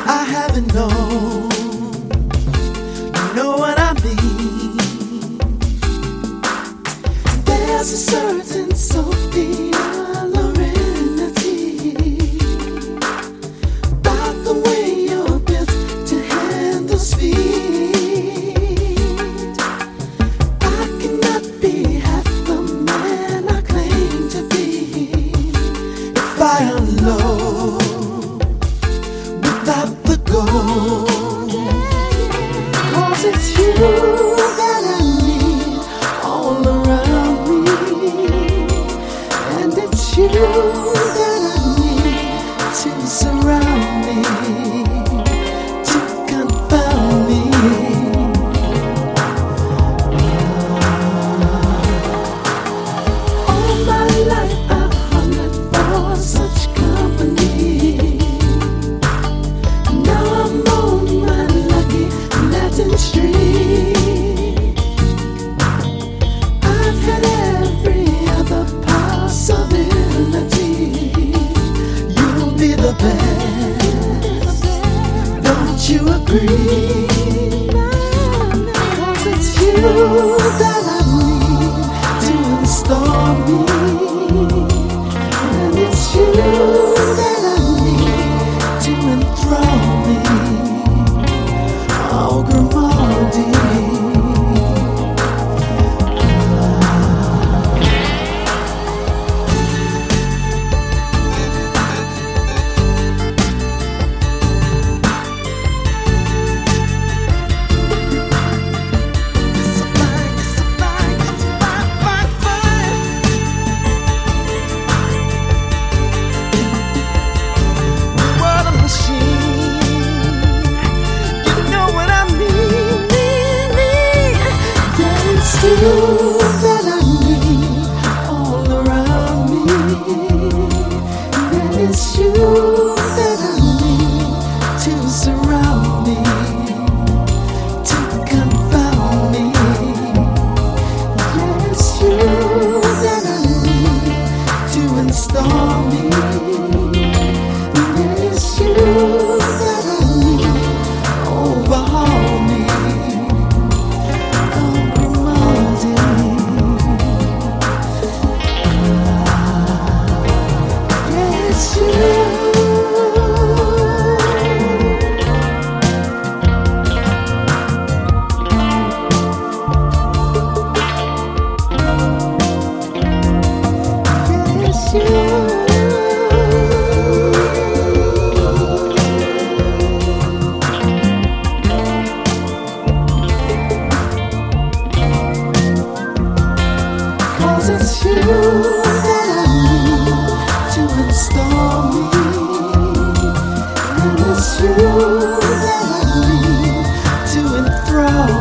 I haven't known. You know what I mean? There's a certain soulfulness about the way you're built to handle speed. I cannot be half the man I claim to be if I unload without the gold. 'Cause it's you that I need all around me, and it's you that I need to surround me, to confound me. All my life I've hungered for such company. Now I'm on my lucky Latin street. I've had every other possibility. You'll be the best, don't you agree? 'Cause it's you that I need to install me, and it's you that I need to enthrall me. Oh, Grimaldi. What a machine. You know what I mean. Yeah, it's you that I need all around me. Yeah, it's you that I need to surround me, to confound me. Yeah, it's you that I need to install me. Yeah, it's you that I need overhaul me. Oh, Grimaldi. Yeah, it's you. Yeah, it's you. Cause it's you that I need to install me, and it's you that I need to enthrall